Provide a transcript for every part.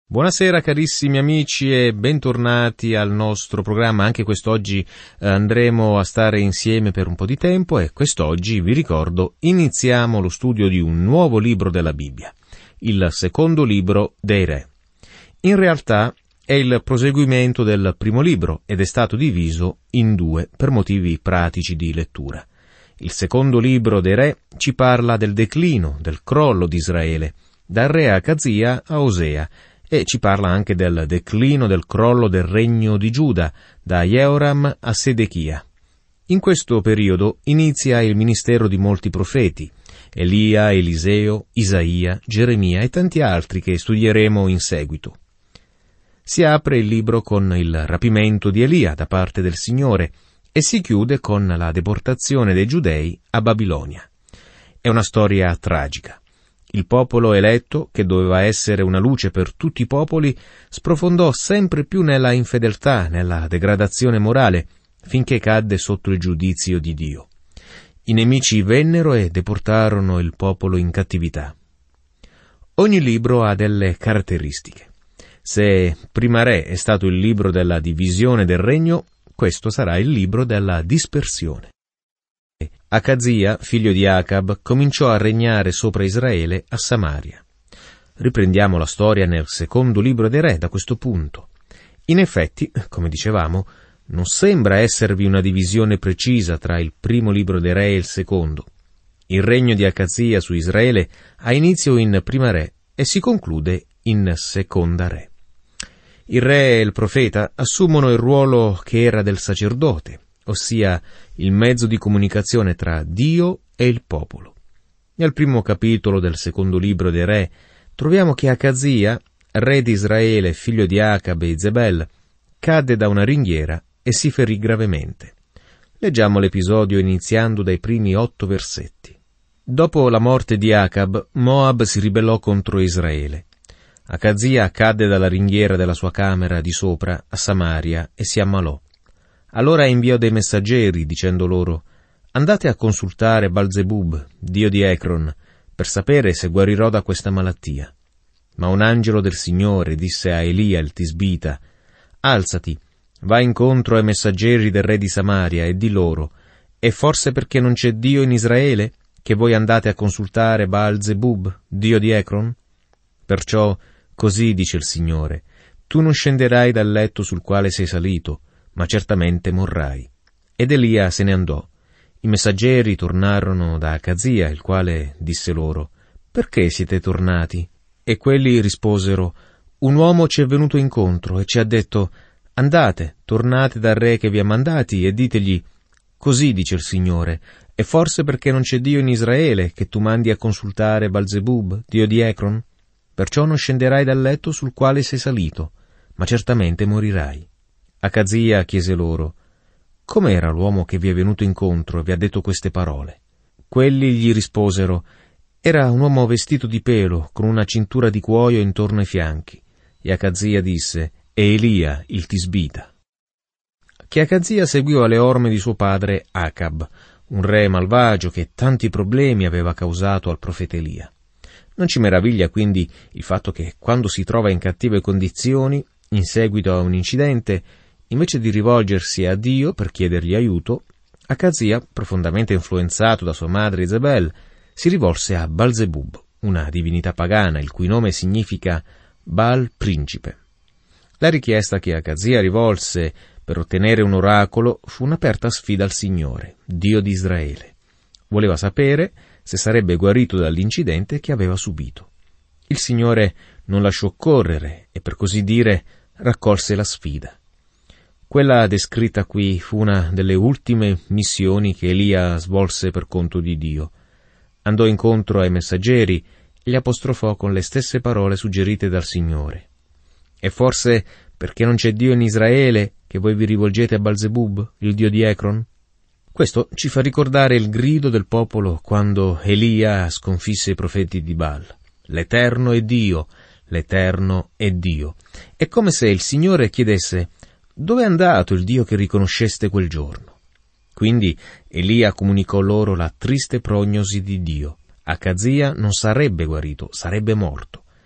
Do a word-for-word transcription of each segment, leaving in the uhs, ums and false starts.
Buonasera carissimi amici e bentornati al nostro programma. Anche quest'oggi eh, andremo a stare insieme per un po' di tempo e quest'oggi, vi ricordo, iniziamo lo studio di un nuovo libro della Bibbia, il secondo libro dei Re. In realtà è il proseguimento del primo libro ed è stato diviso in due per motivi pratici di lettura. Il secondo libro dei Re ci parla del declino, del crollo di Israele, dal re Acazia a Osea, e ci parla anche del declino, del crollo del regno di Giuda, da Jehoram a Sedechia. In questo periodo inizia il ministero di molti profeti, Elia, Eliseo, Isaia, Geremia e tanti altri che studieremo in seguito. Si apre il libro con il rapimento di Elia da parte del Signore e si chiude con la deportazione dei Giudei a Babilonia. È una storia tragica. Il popolo eletto, che doveva essere una luce per tutti i popoli, sprofondò sempre più nella infedeltà, nella degradazione morale, finché cadde sotto il giudizio di Dio. I nemici vennero e deportarono il popolo in cattività. Ogni libro ha delle caratteristiche. Se Prima Re è stato il libro della divisione del regno, questo sarà il libro della dispersione. Acazia, figlio di Acab, cominciò a regnare sopra Israele a Samaria. Riprendiamo la storia nel secondo libro dei Re da questo punto. In effetti, come dicevamo, non sembra esservi una divisione precisa tra il primo libro dei Re e il secondo. Il regno di Acazia su Israele ha inizio in Prima Re e si conclude in Seconda Re. Il re e il profeta assumono il ruolo che era del sacerdote, ossia il mezzo di comunicazione tra Dio e il popolo. Nel primo capitolo del secondo libro dei Re troviamo che Acazia, re di Israele, figlio di Acab e Izebel, cadde da una ringhiera e si ferì gravemente. Leggiamo l'episodio iniziando dai primi otto versetti. Dopo la morte di Acab, Moab si ribellò contro Israele. Acazia cadde dalla ringhiera della sua camera di sopra a Samaria e si ammalò. Allora inviò dei messaggeri, dicendo loro: «Andate a consultare Balzebub, dio di Ecron, per sapere se guarirò da questa malattia». Ma un angelo del Signore disse a Elia il Tisbita: «Alzati, va incontro ai messaggeri del re di Samaria e di loro: è forse perché non c'è Dio in Israele che voi andate a consultare Balzebub, dio di Ecron? Perciò così dice il Signore: tu non scenderai dal letto sul quale sei salito, ma certamente morrai». Ed Elia se ne andò. I messaggeri tornarono da Acazia, il quale disse loro: «Perché siete tornati?» E quelli risposero: «Un uomo ci è venuto incontro e ci ha detto: andate, tornate dal re che vi ha mandati e ditegli: così dice il Signore, è forse perché non c'è Dio in Israele che tu mandi a consultare Balzebub, dio di Ecron? Perciò non scenderai dal letto sul quale sei salito, ma certamente morirai». Acazia chiese loro: «Com'era l'uomo che vi è venuto incontro e vi ha detto queste parole?» Quelli gli risposero: «Era un uomo vestito di pelo, con una cintura di cuoio intorno ai fianchi». E Acazia disse: «È Elia, il Tisbita». Che Acazia seguiva alle orme di suo padre Acab, un re malvagio che tanti problemi aveva causato al profeta Elia. Non ci meraviglia quindi il fatto che, quando si trova in cattive condizioni, in seguito a un incidente, invece di rivolgersi a Dio per chiedergli aiuto, Acazia, profondamente influenzato da sua madre Izebel, si rivolse a Balzebub, una divinità pagana, il cui nome significa Baal principe. La richiesta che Acazia rivolse per ottenere un oracolo fu un'aperta sfida al Signore, Dio di Israele. Voleva sapere se sarebbe guarito dall'incidente che aveva subito. Il Signore non lasciò correre e, per così dire, raccolse la sfida. Quella descritta qui fu una delle ultime missioni che Elia svolse per conto di Dio. Andò incontro ai messaggeri e li apostrofò con le stesse parole suggerite dal Signore. «È forse perché non c'è Dio in Israele che voi vi rivolgete a Balzebub, il dio di Ecron?» Questo ci fa ricordare il grido del popolo quando Elia sconfisse i profeti di Baal: «L'Eterno è Dio, l'Eterno è Dio». È come se il Signore chiedesse: «Dove è andato il Dio che riconosceste quel giorno?» Quindi Elia comunicò loro la triste prognosi di Dio. Acazia non sarebbe guarito, sarebbe morto.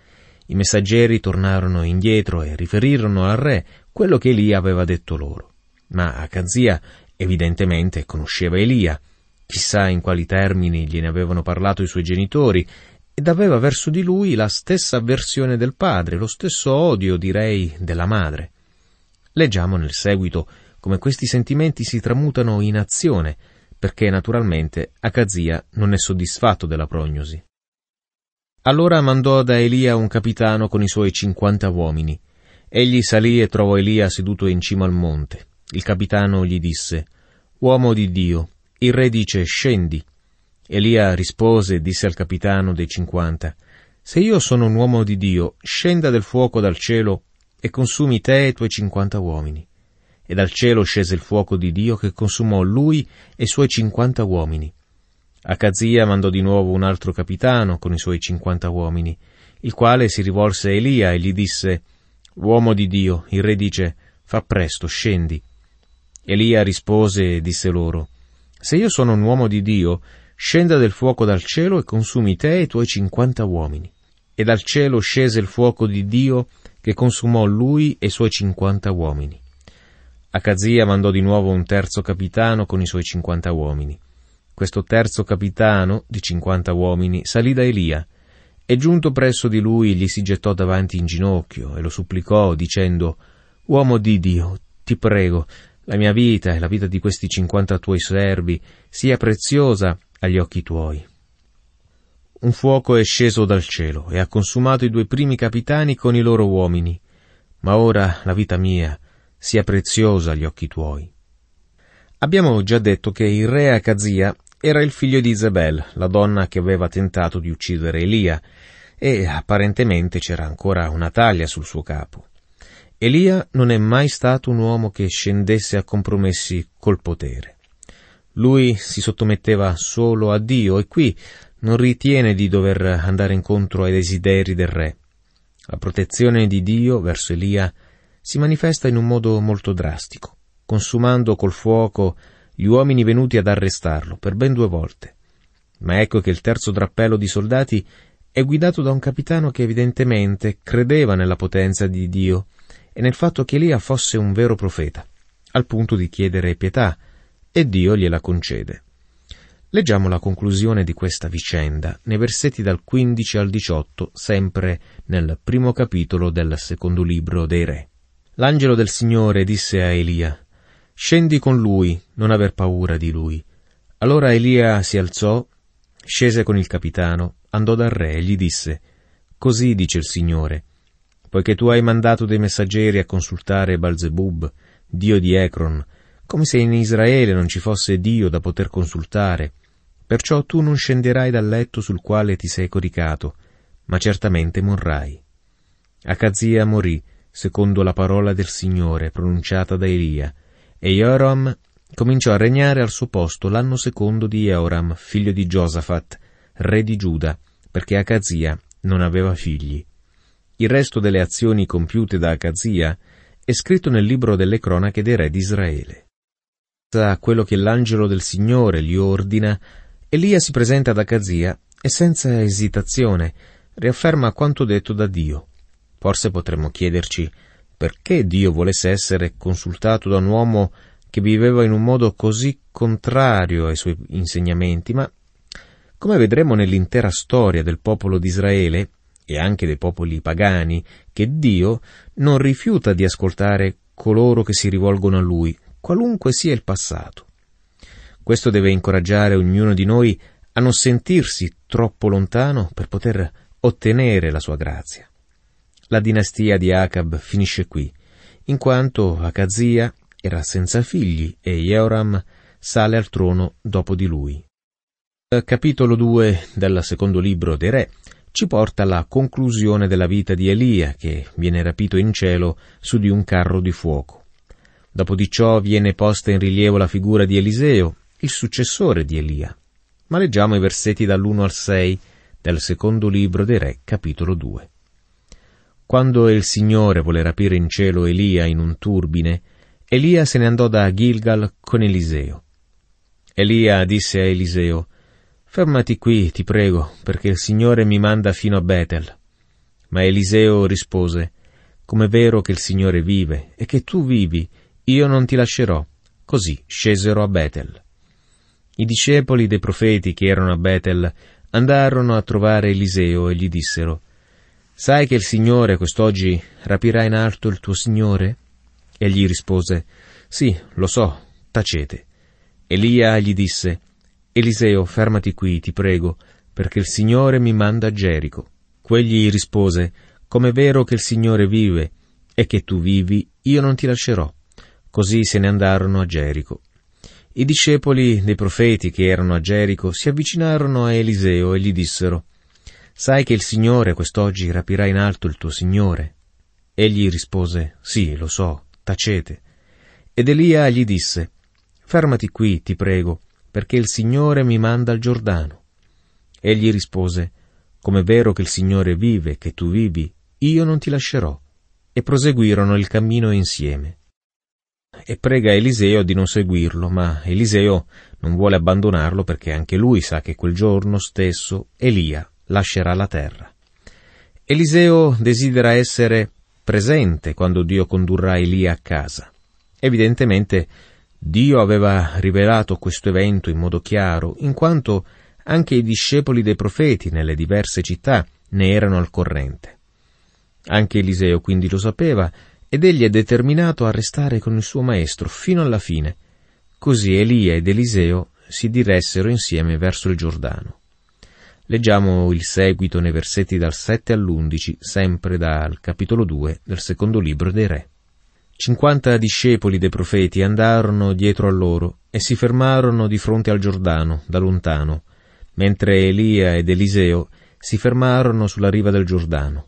I messaggeri tornarono indietro e riferirono al re quello che Elia aveva detto loro. Ma Acazia evidentemente conosceva Elia, chissà in quali termini gliene avevano parlato i suoi genitori, ed aveva verso di lui la stessa avversione del padre, lo stesso odio, direi, della madre. Leggiamo nel seguito come questi sentimenti si tramutano in azione, perché naturalmente Acazia non è soddisfatto della prognosi. Allora mandò da Elia un capitano con i suoi cinquanta uomini. Egli salì e trovò Elia seduto in cima al monte. Il capitano gli disse: «Uomo di Dio, il re dice: scendi». Elia rispose e disse al capitano dei cinquanta: «Se io sono un uomo di Dio, scenda del fuoco dal cielo e consumi te e i tuoi cinquanta uomini». E dal cielo scese il fuoco di Dio che consumò lui e i suoi cinquanta uomini. Acazia mandò di nuovo un altro capitano con i suoi cinquanta uomini, il quale si rivolse a Elia e gli disse: «Uomo di Dio, il re dice: fa presto, scendi». Elia rispose e disse loro: «Se io sono un uomo di Dio, scenda del fuoco dal cielo e consumi te e i tuoi cinquanta uomini». E dal cielo scese il fuoco di Dio che consumò lui e i suoi cinquanta uomini. Acazia mandò di nuovo un terzo capitano con i suoi cinquanta uomini. Questo terzo capitano di cinquanta uomini salì da Elia e giunto presso di lui gli si gettò davanti in ginocchio e lo supplicò dicendo: «Uomo di Dio, ti prego, la mia vita e la vita di questi cinquanta tuoi servi sia preziosa agli occhi tuoi». Un fuoco è sceso dal cielo e ha consumato i due primi capitani con i loro uomini, ma ora la vita mia sia preziosa agli occhi tuoi. Abbiamo già detto che il re Acazia era il figlio di Isabel, la donna che aveva tentato di uccidere Elia, e apparentemente c'era ancora una taglia sul suo capo. Elia non è mai stato un uomo che scendesse a compromessi col potere. Lui si sottometteva solo a Dio e qui non ritiene di dover andare incontro ai desideri del re. La protezione di Dio verso Elia si manifesta in un modo molto drastico, consumando col fuoco gli uomini venuti ad arrestarlo per ben due volte. Ma ecco che il terzo drappello di soldati è guidato da un capitano che evidentemente credeva nella potenza di Dio e nel fatto che Elia fosse un vero profeta, al punto di chiedere pietà, e Dio gliela concede. Leggiamo la conclusione di questa vicenda nei versetti dal quindici al diciotto, sempre nel primo capitolo del secondo libro dei Re. L'angelo del Signore disse a Elia: «Scendi con lui, non aver paura di lui». Allora Elia si alzò, scese con il capitano, andò dal re e gli disse: «Così dice il Signore, poiché tu hai mandato dei messaggeri a consultare Balzebub, dio di Ecron, come se in Israele non ci fosse Dio da poter consultare, perciò tu non scenderai dal letto sul quale ti sei coricato, ma certamente morrai». Acazia morì, secondo la parola del Signore pronunciata da Elia, e Joram cominciò a regnare al suo posto l'anno secondo di Joram, figlio di Giosafat, re di Giuda, perché Acazia non aveva figli. Il resto delle azioni compiute da Acazia è scritto nel libro delle cronache dei re di Israele. A quello che l'angelo del Signore gli ordina, Elia si presenta ad Acazia e senza esitazione riafferma quanto detto da Dio. Forse potremmo chiederci perché Dio volesse essere consultato da un uomo che viveva in un modo così contrario ai suoi insegnamenti, ma come vedremo nell'intera storia del popolo di Israele e anche dei popoli pagani, che Dio non rifiuta di ascoltare coloro che si rivolgono a Lui, qualunque sia il passato. Questo deve incoraggiare ognuno di noi a non sentirsi troppo lontano per poter ottenere la sua grazia. La dinastia di Acab finisce qui, in quanto Acazia era senza figli e Joram sale al trono dopo di lui. Il capitolo due del secondo libro dei Re ci porta alla conclusione della vita di Elia, che viene rapito in cielo su di un carro di fuoco. Dopo di ciò viene posta in rilievo la figura di Eliseo, il successore di Elia. Ma leggiamo i versetti dall'uno al sei del secondo libro dei Re, capitolo due. Quando il Signore volle rapire in cielo Elia in un turbine, Elia se ne andò da Gilgal con Eliseo. Elia disse a Eliseo: «Fermati qui, ti prego, perché il Signore mi manda fino a Betel». Ma Eliseo rispose: «Com'è vero che il Signore vive e che tu vivi, io non ti lascerò». Così scesero a Betel. I discepoli dei profeti che erano a Betel andarono a trovare Eliseo e gli dissero: «Sai che il Signore quest'oggi rapirà in alto il tuo Signore?» Egli rispose: «Sì, lo so, tacete». Elia gli disse: «Eliseo, fermati qui, ti prego, perché il Signore mi manda a Gerico». Quegli rispose: «Com'è vero che il Signore vive e che tu vivi, io non ti lascerò». Così se ne andarono a Gerico. I discepoli dei profeti che erano a Gerico si avvicinarono a Eliseo e gli dissero: «Sai che il Signore quest'oggi rapirà in alto il tuo Signore?» Egli rispose: «Sì, lo so, tacete». Ed Elia gli disse: «Fermati qui, ti prego, perché il Signore mi manda al Giordano». Egli rispose: «Com'è vero che il Signore vive, che tu vivi, io non ti lascerò». E proseguirono il cammino insieme. E prega Eliseo di non seguirlo, ma Eliseo non vuole abbandonarlo perché anche lui sa che quel giorno stesso Elia lascerà la terra. Eliseo desidera essere presente quando Dio condurrà Elia a casa. Evidentemente Dio aveva rivelato questo evento in modo chiaro, in quanto anche i discepoli dei profeti nelle diverse città ne erano al corrente. Anche Eliseo quindi lo sapeva, ed egli è determinato a restare con il suo maestro fino alla fine. Così Elia ed Eliseo si diressero insieme verso il Giordano. Leggiamo il seguito nei versetti dal sette all'undici, sempre dal capitolo due del secondo libro dei Re. Cinquanta discepoli dei profeti andarono dietro a loro e si fermarono di fronte al Giordano, da lontano, mentre Elia ed Eliseo si fermarono sulla riva del Giordano.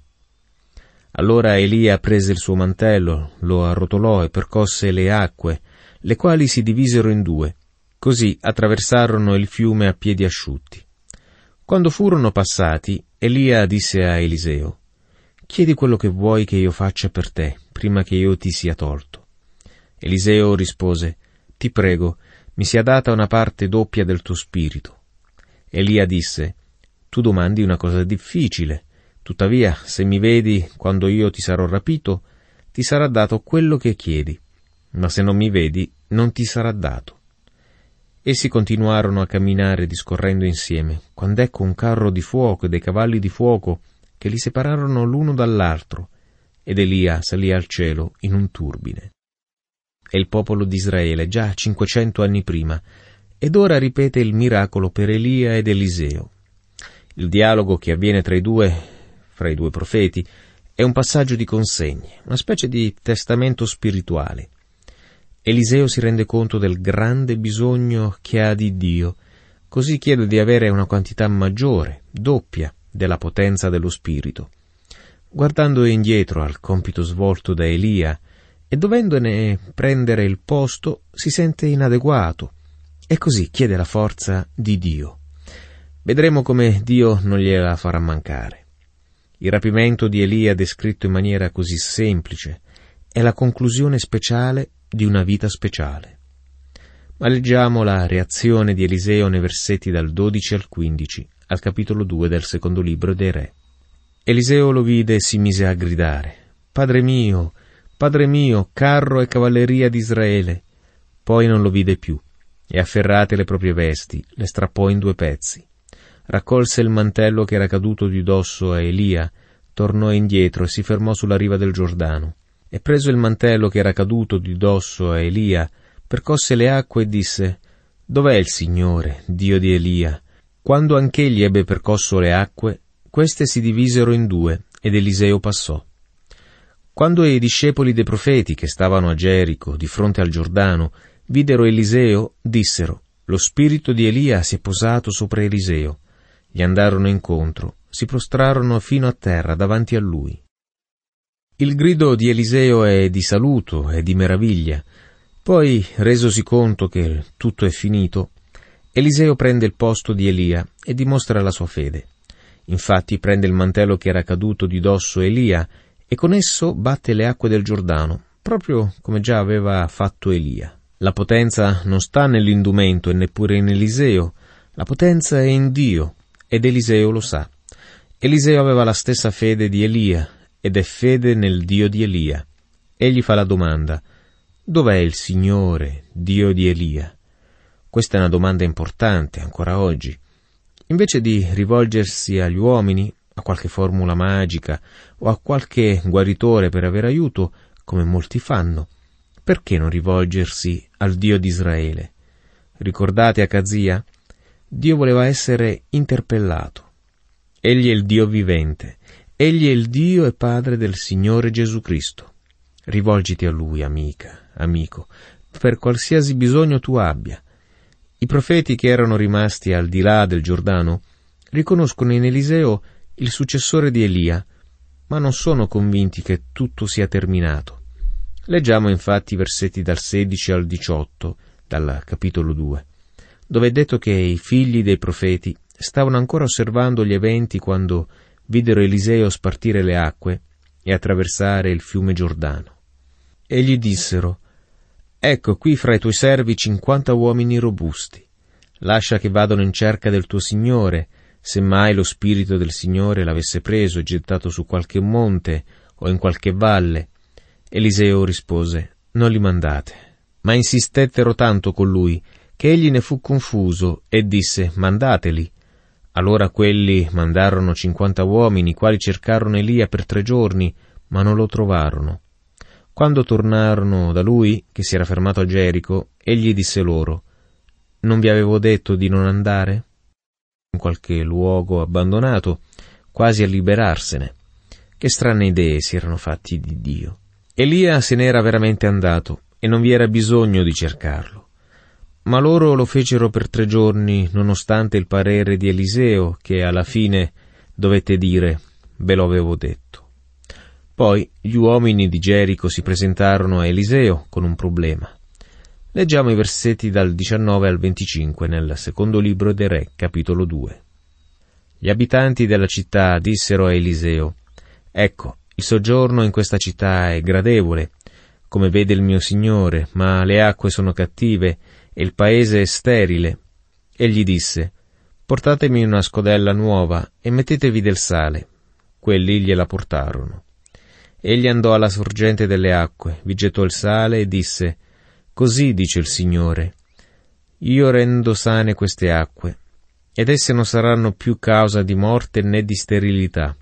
Allora Elia prese il suo mantello, lo arrotolò e percosse le acque, le quali si divisero in due. Così attraversarono il fiume a piedi asciutti. Quando furono passati, Elia disse a Eliseo: «Chiedi quello che vuoi che io faccia per te, prima che io ti sia tolto». Eliseo rispose: «Ti prego, mi sia data una parte doppia del tuo spirito». Elia disse: «Tu domandi una cosa difficile. Tuttavia, se mi vedi quando io ti sarò rapito, ti sarà dato quello che chiedi, ma se non mi vedi, non ti sarà dato». Essi continuarono a camminare discorrendo insieme, quando ecco un carro di fuoco e dei cavalli di fuoco che li separarono l'uno dall'altro, ed Elia salì al cielo in un turbine. È il popolo di Israele già cinquecento anni prima, ed ora ripete il miracolo per Elia ed Eliseo. Il dialogo che avviene tra i due fra i due profeti è un passaggio di consegne, una specie di testamento spirituale. Eliseo si rende conto del grande bisogno che ha di Dio, così chiede di avere una quantità maggiore, doppia, della potenza dello Spirito. Guardando indietro al compito svolto da Elia e dovendone prendere il posto, si sente inadeguato e così chiede la forza di Dio. Vedremo come Dio non gliela farà mancare. Il rapimento di Elia, descritto in maniera così semplice, è la conclusione speciale di una vita speciale. Ma leggiamo la reazione di Eliseo nei versetti dal dodici al quindici, al capitolo due del secondo libro dei Re. Eliseo lo vide e si mise a gridare: «Padre mio, Padre mio, carro e cavalleria di Israele!» Poi non lo vide più, e afferrate le proprie vesti, le strappò in due pezzi. Raccolse il mantello che era caduto di dosso a Elia, tornò indietro e si fermò sulla riva del Giordano. E preso il mantello che era caduto di dosso a Elia, percosse le acque e disse: «Dov'è il Signore, Dio di Elia?» Quando anch'egli ebbe percosso le acque, queste si divisero in due, ed Eliseo passò. Quando i discepoli dei profeti che stavano a Gerico, di fronte al Giordano, videro Eliseo, dissero: «Lo spirito di Elia si è posato sopra Eliseo». Gli andarono incontro, si prostrarono fino a terra davanti a lui. Il grido di Eliseo è di saluto e di meraviglia. Poi, resosi conto che tutto è finito, Eliseo prende il posto di Elia e dimostra la sua fede. Infatti prende il mantello che era caduto di dosso Elia e con esso batte le acque del Giordano, proprio come già aveva fatto Elia. La potenza non sta nell'indumento e neppure in Eliseo, la potenza è in Dio, ed Eliseo lo sa. Eliseo aveva la stessa fede di Elia, ed è fede nel Dio di Elia. Egli fa la domanda: dov'è il Signore, Dio di Elia? Questa è una domanda importante ancora oggi. Invece di rivolgersi agli uomini, a qualche formula magica o a qualche guaritore per avere aiuto, come molti fanno, perché non rivolgersi al Dio di Israele? Ricordate Acazia? Dio voleva essere interpellato. Egli è il Dio vivente. Egli è il Dio e Padre del Signore Gesù Cristo. Rivolgiti a Lui, amica, amico, per qualsiasi bisogno tu abbia. I profeti che erano rimasti al di là del Giordano riconoscono in Eliseo il successore di Elia, ma non sono convinti che tutto sia terminato. Leggiamo infatti i versetti dal sedici al diciotto, dal capitolo due, dove è detto che i figli dei profeti stavano ancora osservando gli eventi quando videro Eliseo spartire le acque e attraversare il fiume Giordano. E gli dissero: ecco qui fra i tuoi servi cinquanta uomini robusti. Lascia che vadano in cerca del tuo Signore, se mai lo Spirito del Signore l'avesse preso e gettato su qualche monte o in qualche valle. Eliseo rispose: non li mandate. Ma insistettero tanto con lui che egli ne fu confuso e disse: mandateli. Allora quelli mandarono cinquanta uomini, i quali cercarono Elia per tre giorni, ma non lo trovarono. Quando tornarono da lui, che si era fermato a Gerico, egli disse loro: non vi avevo detto di non andare? In qualche luogo abbandonato, quasi a liberarsene. Che strane idee si erano fatti di Dio. Elia se n'era veramente andato e non vi era bisogno di cercarlo. Ma loro lo fecero per tre giorni, nonostante il parere di Eliseo, che alla fine dovette dire: ve lo avevo detto. Poi gli uomini di Gerico si presentarono a Eliseo con un problema. Leggiamo i versetti dal diciannove al venticinque nel secondo libro dei Re, capitolo due. Gli abitanti della città dissero a Eliseo: ecco, il soggiorno in questa città è gradevole, come vede il mio signore, ma le acque sono cattive e il paese è sterile. Egli disse: portatemi una scodella nuova e mettetevi del sale. Quelli gliela portarono. Egli andò alla sorgente delle acque, vi gettò il sale e disse: così dice il Signore, io rendo sane queste acque, ed esse non saranno più causa di morte né di sterilità.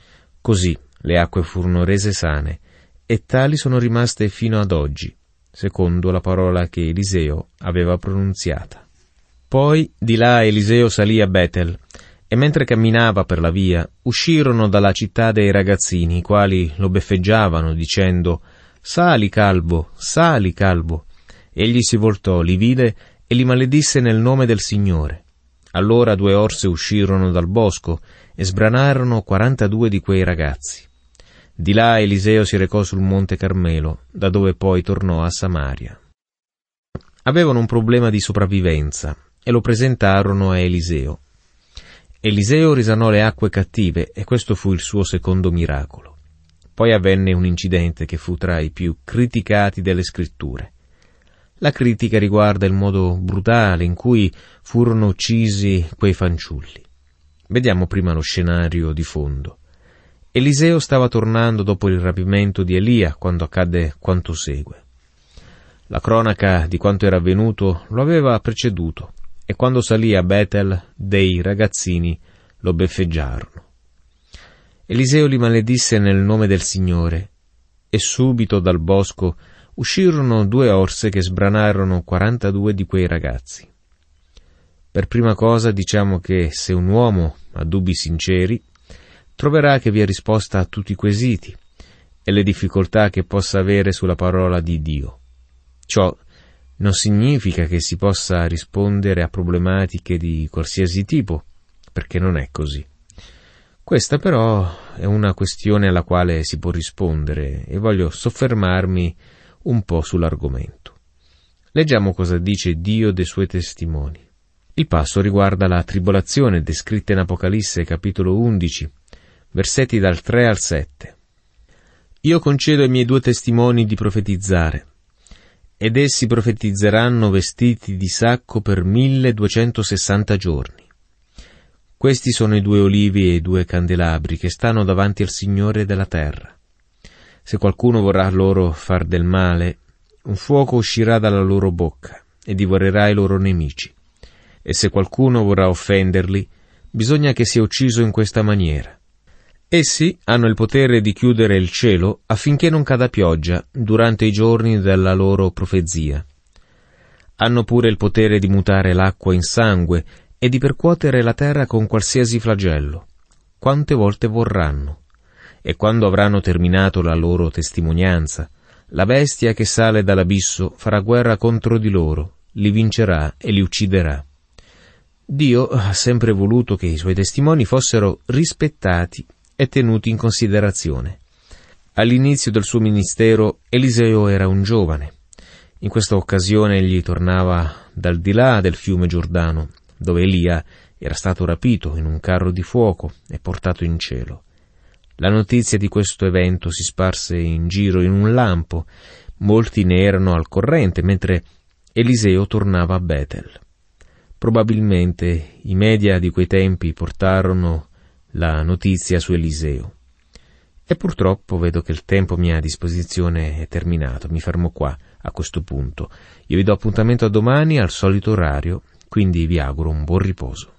Così le acque furono rese sane, e tali sono rimaste fino ad oggi, secondo la parola che Eliseo aveva pronunziata. Poi di là Eliseo salì a Betel, e mentre camminava per la via, uscirono dalla città dei ragazzini, i quali lo beffeggiavano, dicendo: sali, calvo, sali, calvo. Egli si voltò, li vide e li maledisse nel nome del Signore. Allora due orse uscirono dal bosco e sbranarono quarantadue di quei ragazzi. Di là Eliseo si recò sul monte Carmelo, da dove poi tornò a Samaria. Avevano un problema di sopravvivenza e lo presentarono a Eliseo. Eliseo risanò le acque cattive e questo fu il suo secondo miracolo. Poi avvenne un incidente che fu tra i più criticati delle Scritture. La critica riguarda il modo brutale in cui furono uccisi quei fanciulli. Vediamo prima lo scenario di fondo. Eliseo stava tornando dopo il rapimento di Elia quando accadde quanto segue. La cronaca di quanto era avvenuto lo aveva preceduto e quando salì a Betel dei ragazzini lo beffeggiarono. Eliseo li maledisse nel nome del Signore e subito dal bosco uscirono due orse che sbranarono quarantadue di quei ragazzi. Per prima cosa diciamo che se un uomo ha dubbi sinceri, troverà che vi è risposta a tutti i quesiti e le difficoltà che possa avere sulla parola di Dio. Ciò non significa che si possa rispondere a problematiche di qualsiasi tipo, perché non è così. Questa però è una questione alla quale si può rispondere e voglio soffermarmi un po' sull'argomento. Leggiamo cosa dice Dio dei suoi testimoni. Il passo riguarda la tribolazione descritta in Apocalisse capitolo undici, versetti dal tre al sette. Io concedo ai miei due testimoni di profetizzare, ed essi profetizzeranno vestiti di sacco per milleduecentosessanta giorni. Questi sono i due olivi e i due candelabri che stanno davanti al Signore della terra. Se qualcuno vorrà loro far del male, un fuoco uscirà dalla loro bocca e divorerà i loro nemici. E se qualcuno vorrà offenderli, bisogna che sia ucciso in questa maniera. Essi hanno il potere di chiudere il cielo affinché non cada pioggia durante i giorni della loro profezia. Hanno pure il potere di mutare l'acqua in sangue e di percuotere la terra con qualsiasi flagello, quante volte vorranno. E quando avranno terminato la loro testimonianza, la bestia che sale dall'abisso farà guerra contro di loro, li vincerà e li ucciderà. Dio ha sempre voluto che i suoi testimoni fossero rispettati e tenuti in considerazione. All'inizio del suo ministero Eliseo era un giovane. In questa occasione egli tornava dal di là del fiume Giordano, dove Elia era stato rapito in un carro di fuoco e portato in cielo. La notizia di questo evento si sparse in giro in un lampo. Molti ne erano al corrente, mentre Eliseo tornava a Betel. Probabilmente i media di quei tempi portarono la notizia su Eliseo. E purtroppo vedo che il tempo a mia disposizione è terminato. Mi fermo qua, a questo punto. Io vi do appuntamento a domani al solito orario, quindi vi auguro un buon riposo.